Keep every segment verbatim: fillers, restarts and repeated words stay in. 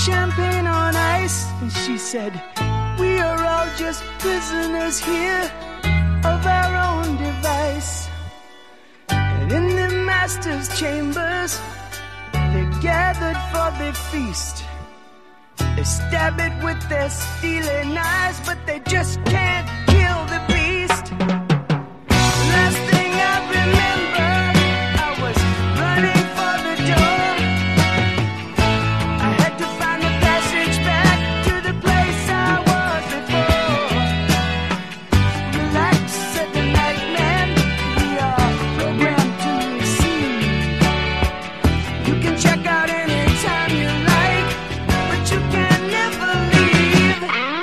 champagne on ice, and she said, we are all just prisoners here of our own device. And in the master's chambers, they gathered for the feast. They stab it with their steely knives, but they just can't kill the beast. Last thing I remember, I was running for the door. I had to find the passage back to the place I was before. Relax, said the night man, we are programmed to receive. You can check out anytime you like, but you can never leave.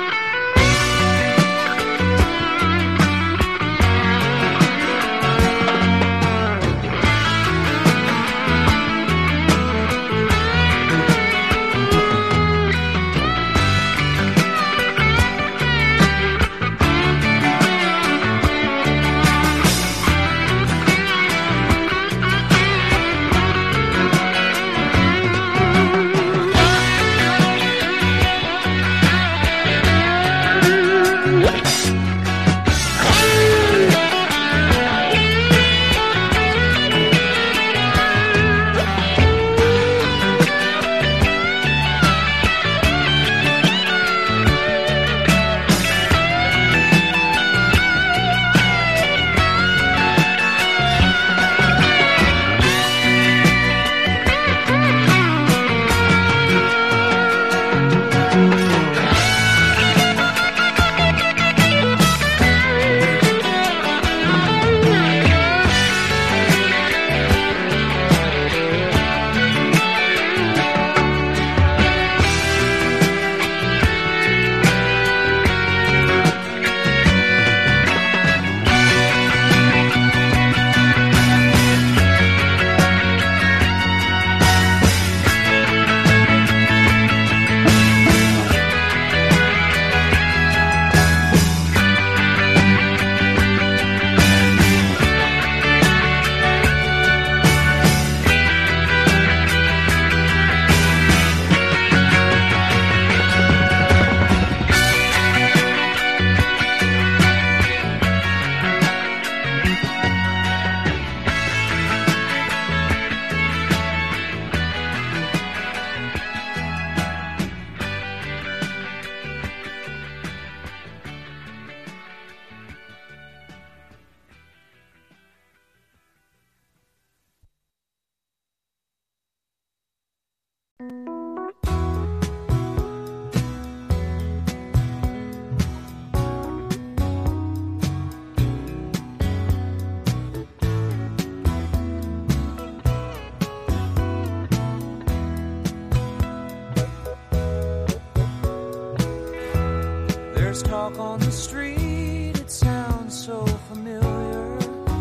There's talk on the street, it sounds so familiar.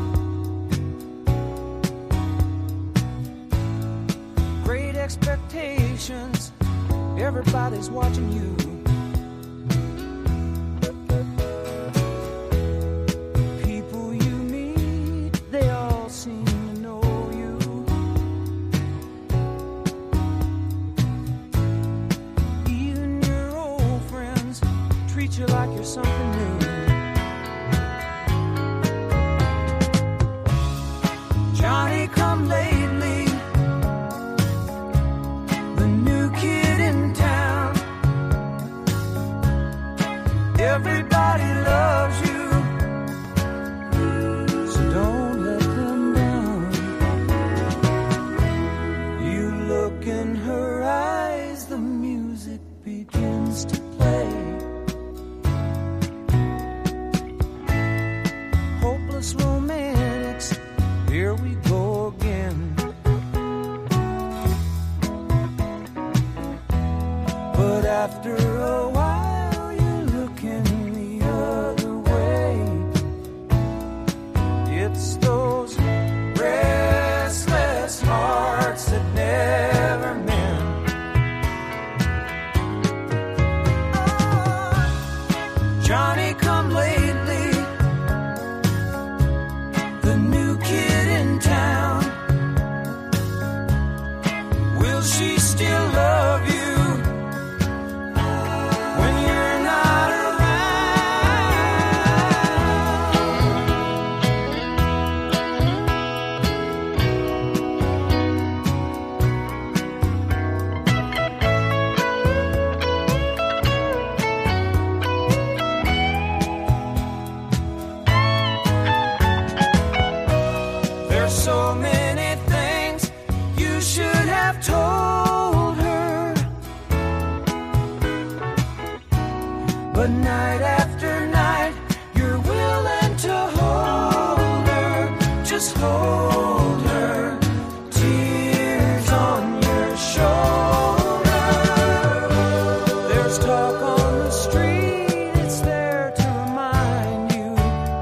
Great expectations, everybody's watching you. People you meet, they all seem to know you. Even your old friends treat you like you're something new. Johnny come lately, the new kid in town. Everybody loves you, so don't let them down. You look in her eyes, the music begins to play. Hopeless romantics, here we go again. But after a while you're looking the other way. It's those restless hearts that never mend. Oh, Johnny come lately, the new kid in town. Will she still love you I've told her, but night after night you're willing to hold her, just hold her, tears on your shoulder. There's talk on the street, it's there to remind you.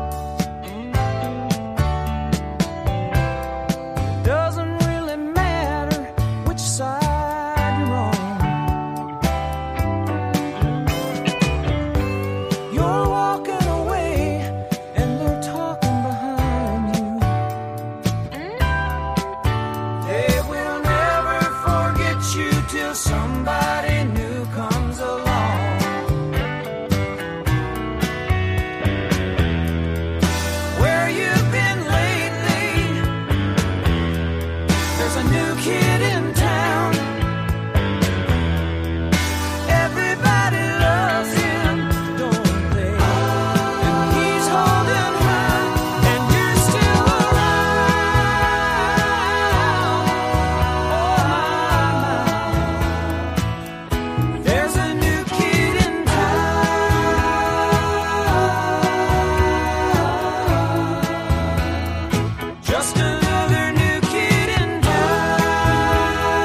It doesn't really matter which side you're on. You're walking away and they're talking behind you. They will never forget you till somebody new comes along. Where you've been lately? There's a new kid in town. Everybody loves him, don't they? And he's holding her, and you're still around. Oh my, my. There's a new kid in town. Just another new kid in town.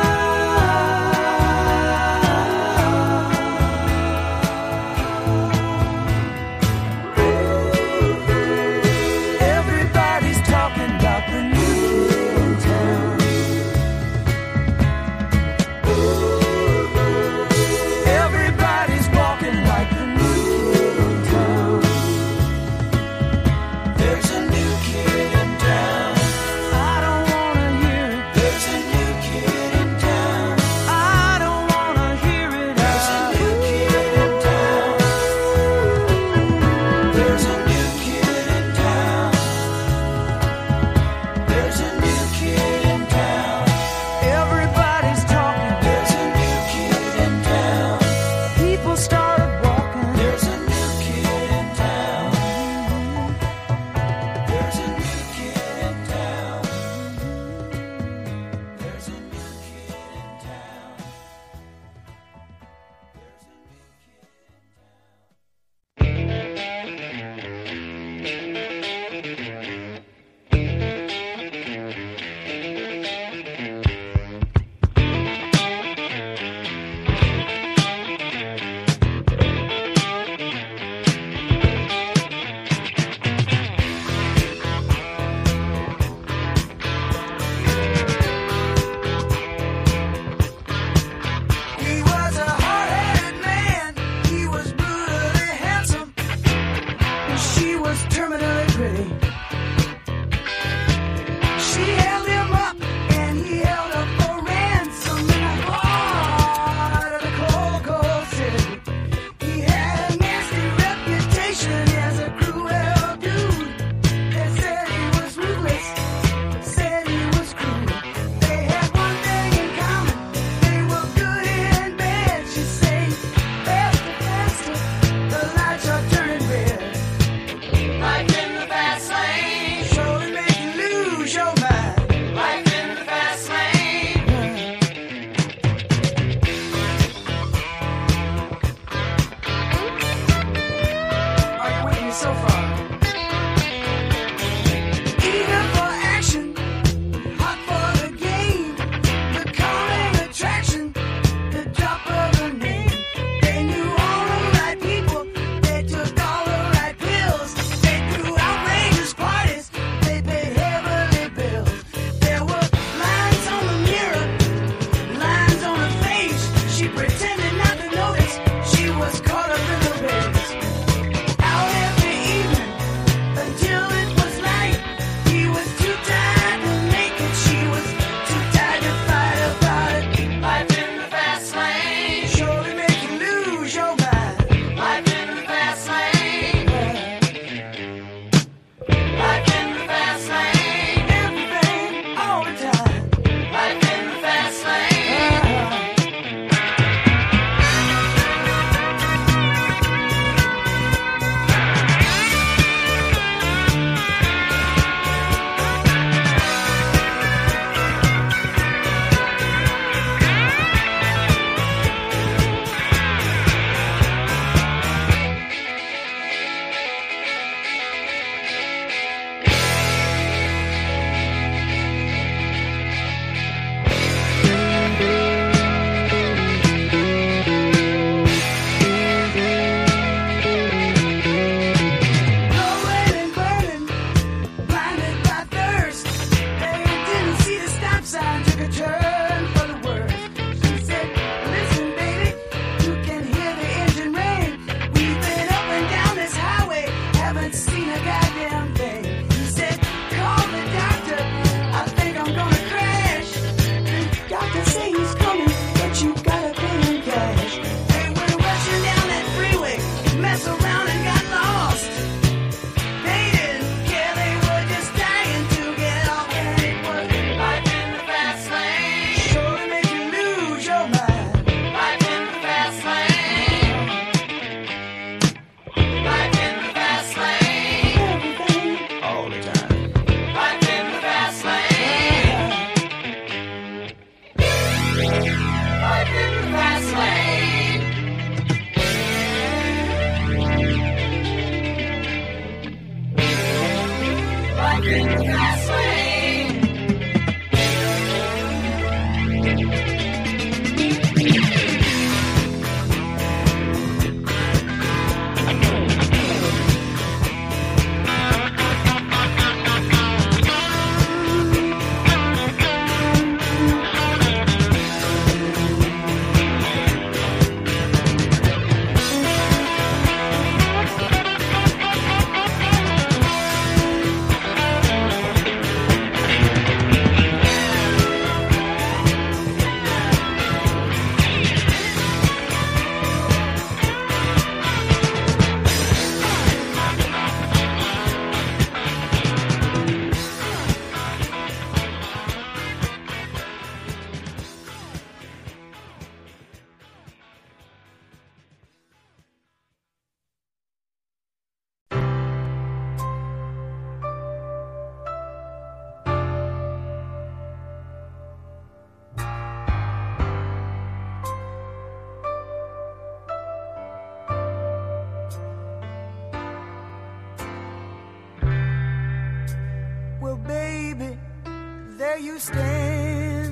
where you stand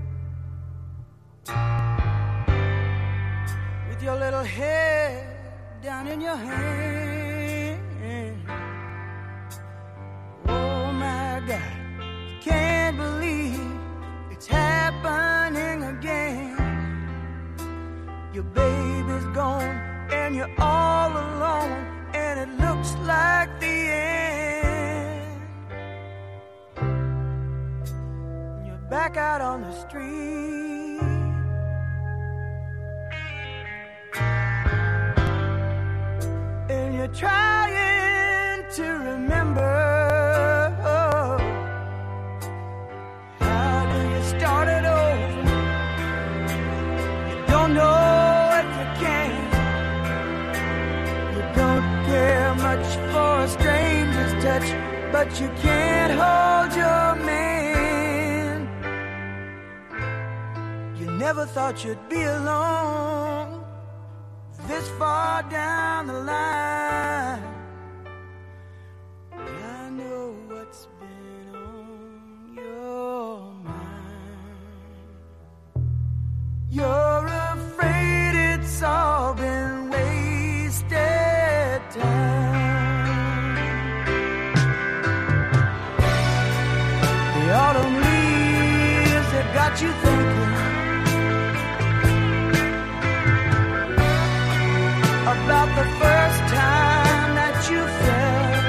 with your little head down in your hand. Oh my God, can't believe it's happening again. Your baby's gone and you're all alone, and it looks like the end. You're back out on the street, and you're trying to remember. How do you start it over? You don't know if you can. You don't care much for a stranger's touch, but you can't hold your man. You never thought you'd be alone this far down the line. I know what's been on your mind. You're afraid it's all been wasted time. The autumn leaves have got you thinking about the first time that you felt.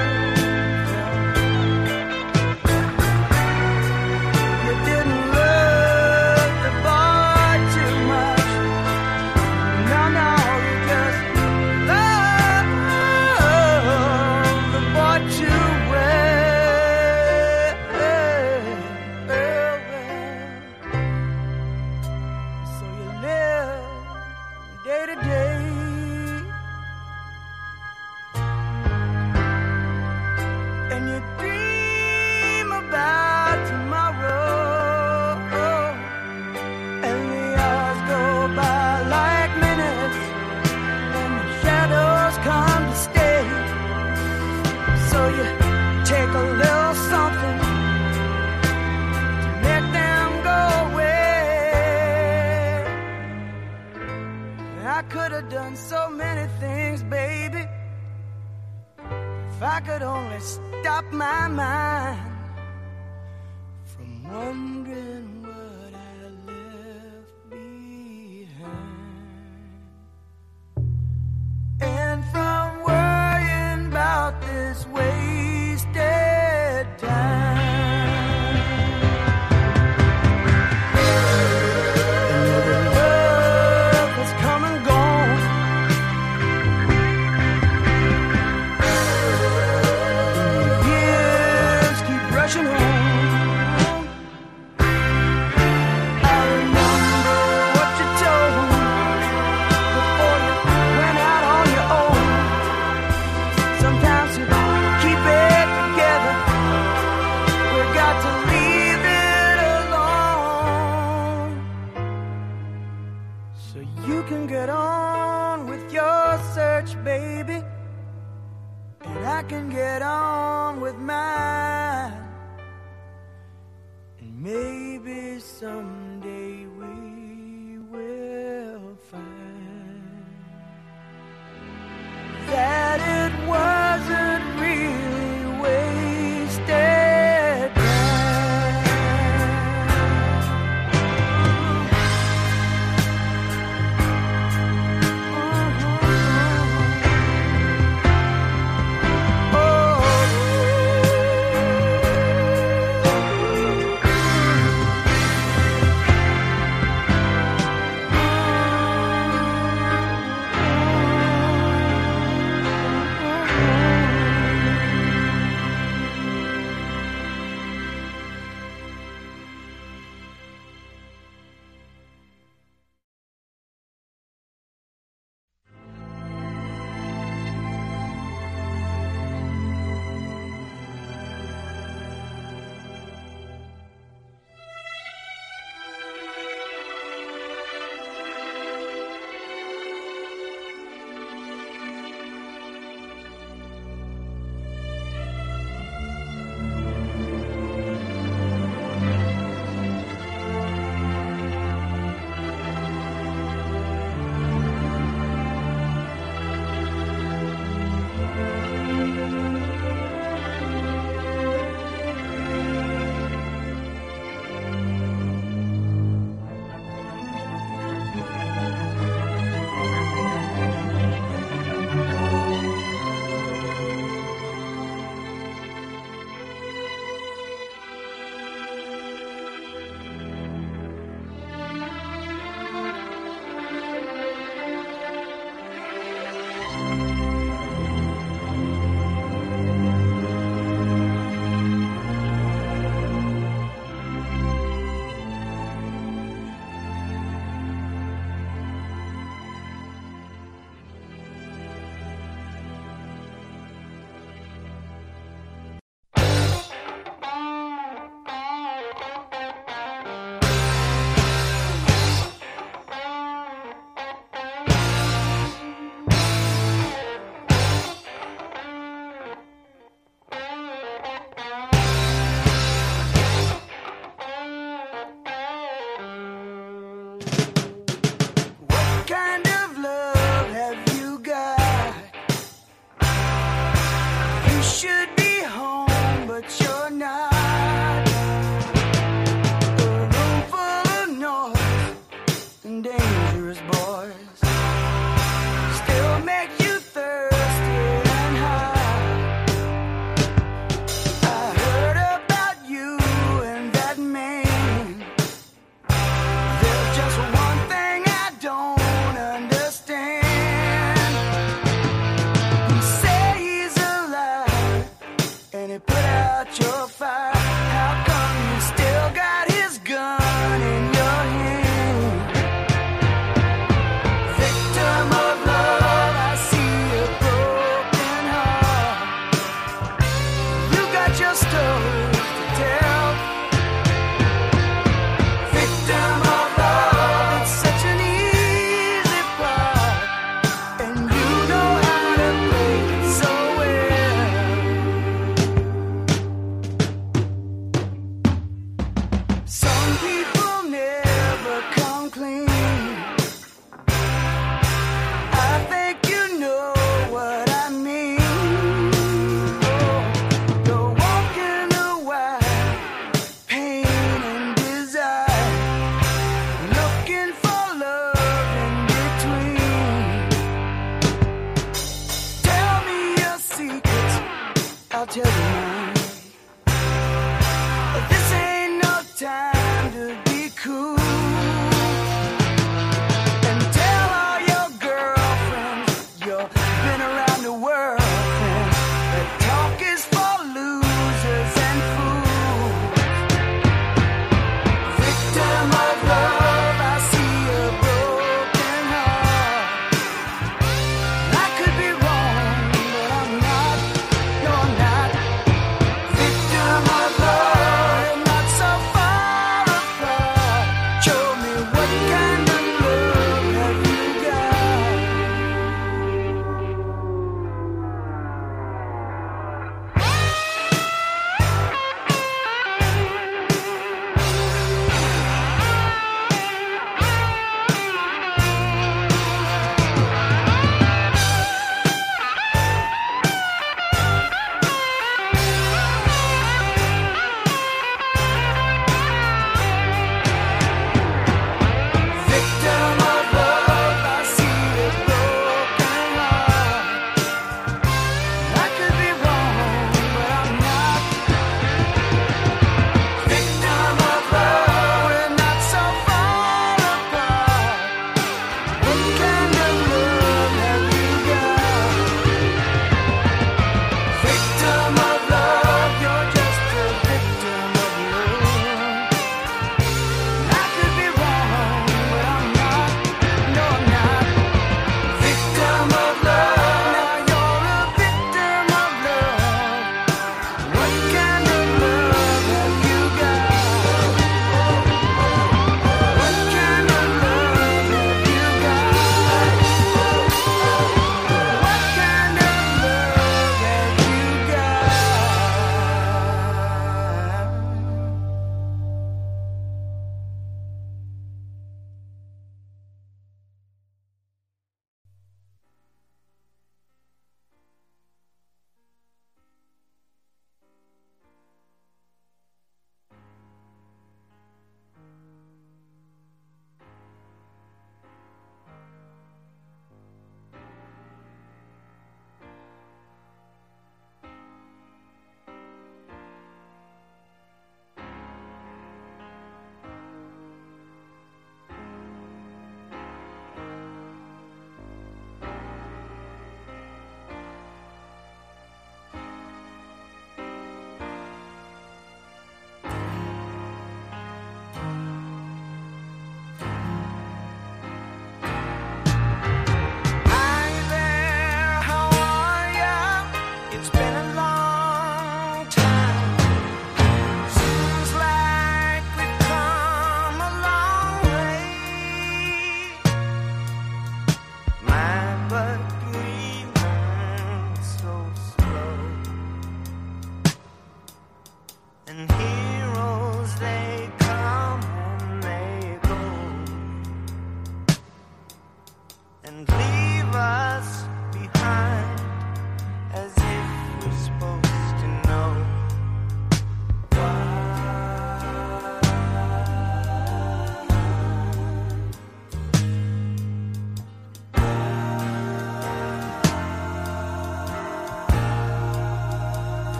You didn't love the boy too much. No, no, you just love the boy too well. So you live day to day, and you dream about tomorrow, and the hours go by like minutes, and the shadows come to stay. So you take a little something to make them go away. I could have done so many things, baby, if I could only stop my mind from wondering what I left behind, and from worrying about this wasted time. Another love has come and gone. Years keep rushing on. I remember what you told me before you went out on your own. Sometimes you keep it together. We got to leave it alone, so you can get on with your search, baby, and I can get on with mine. And maybe someday we will find that it wasn't really wasted time. Oh.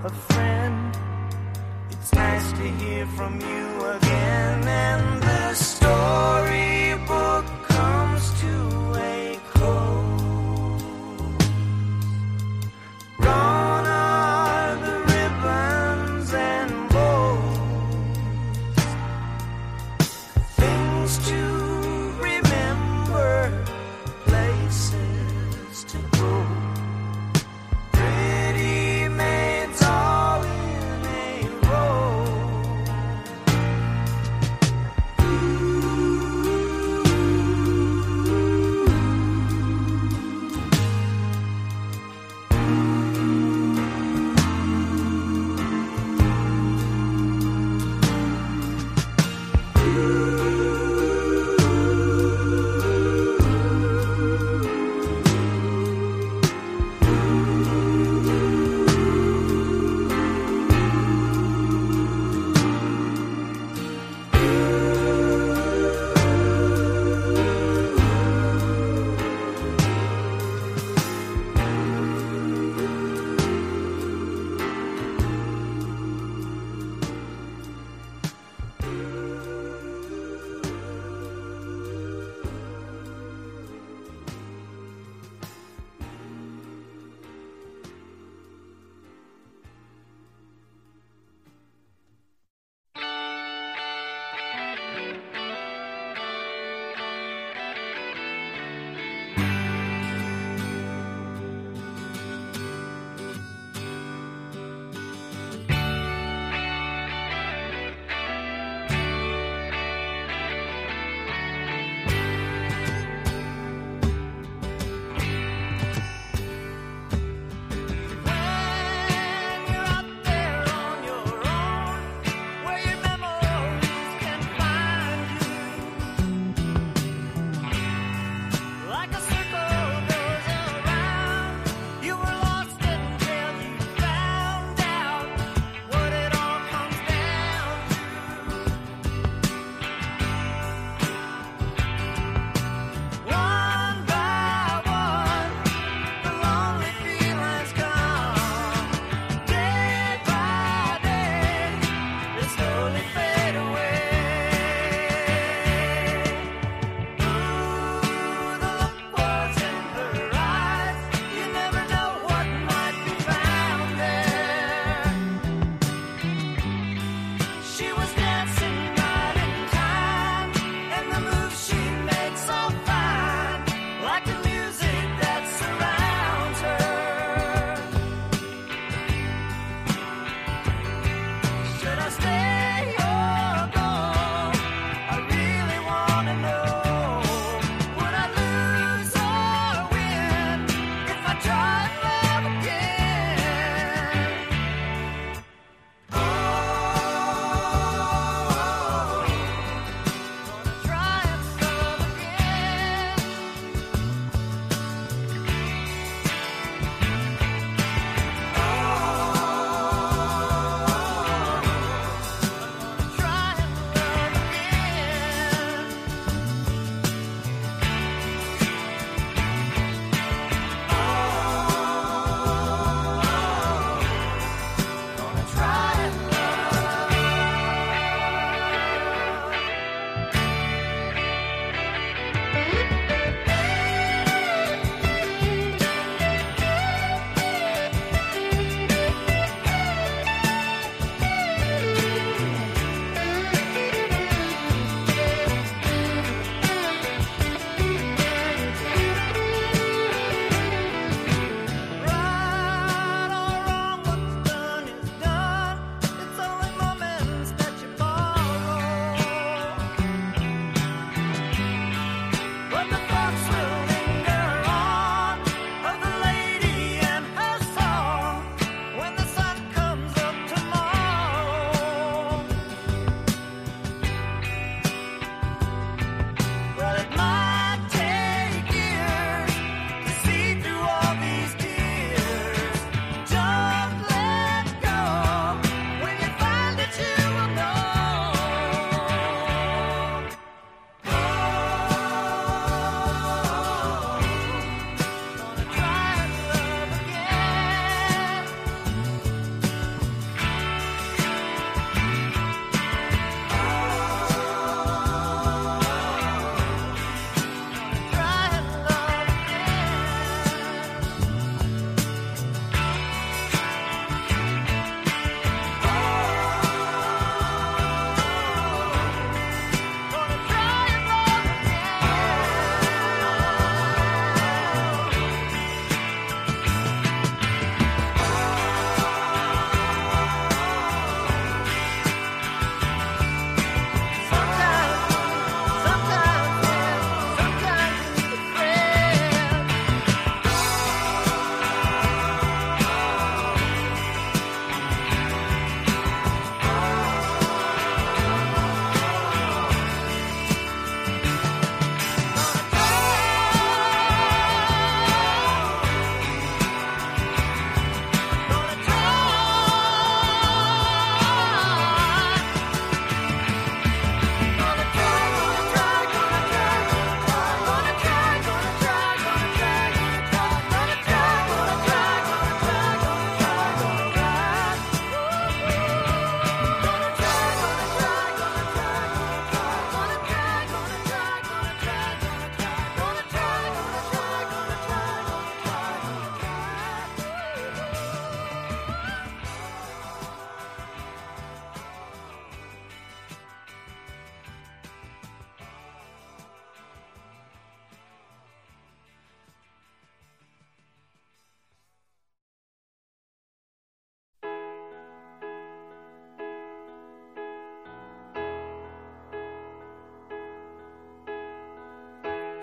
a friend. It's nice to hear from you again, and the storybook comes to a close. Gone are the ribbons and bows, things to remember, places to go. Pretty maids all in a row.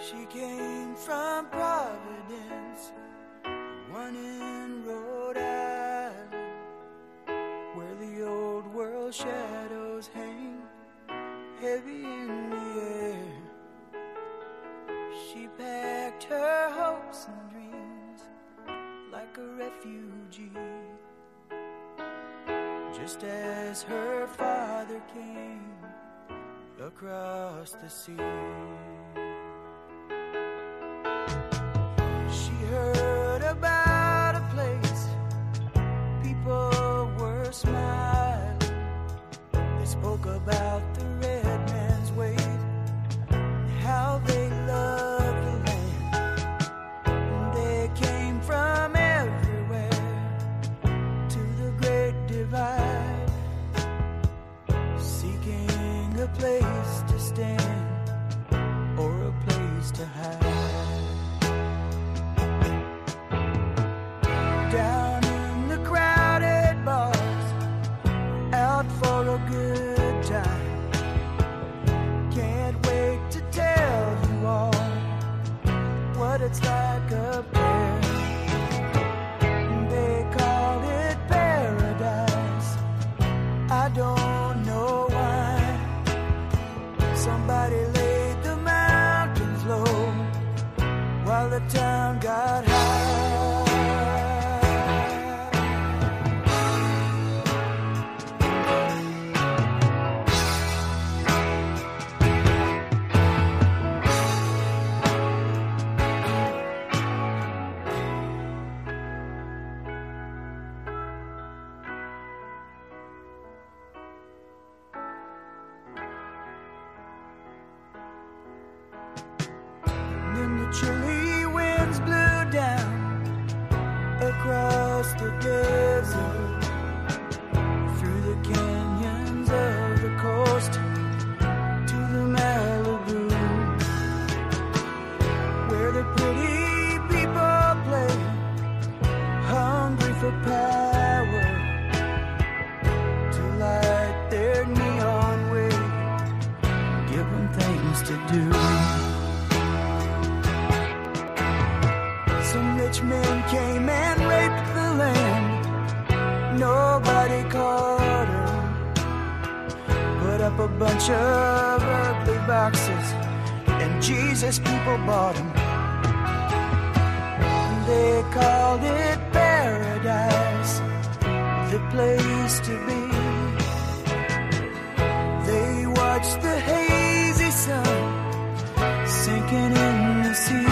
She came from Providence, one in Rhode Island, where the old world shadows hang heavy in the air. She packed her hopes and dreams like a refugee, just as her father came across the sea. She heard about a place people were smiling. They spoke about the red man's weight and how they loved the land. And they came from everywhere to the Great Divide, seeking a place to stand or a place to hide. Down in the crowded bars, out for a good time. Can't wait to tell you all what it's like up there. They call it paradise, I don't know why. Somebody laid the mountains low while the town got high. Chilly winds blew down across the desert, through the canyons of the coast to the Malibu, where the pretty people play, hungry for power, to light their neon way, give them things to do. Some rich men came and raped the land. Nobody caught them. Put up a bunch of ugly boxes, and Jesus people bought them. They called it paradise, the place to be. They watched the hazy sun sinking in the sea.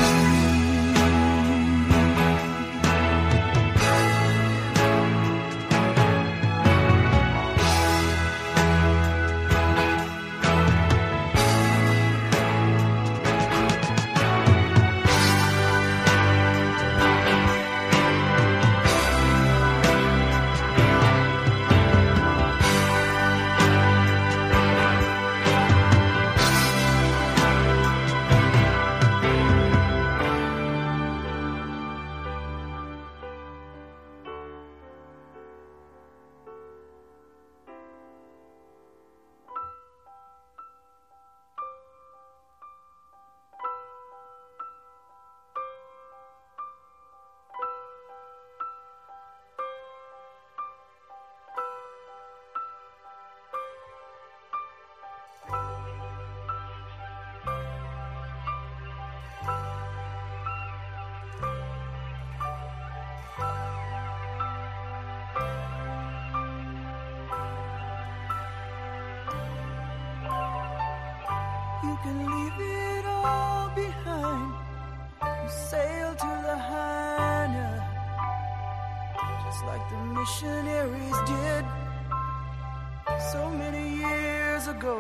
You can leave it all behind and sail to Lahaina, just like the missionaries did so many years ago.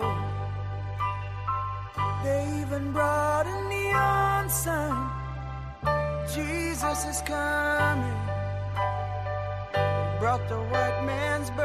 They even brought a neon sign, Jesus is coming. They brought the white man's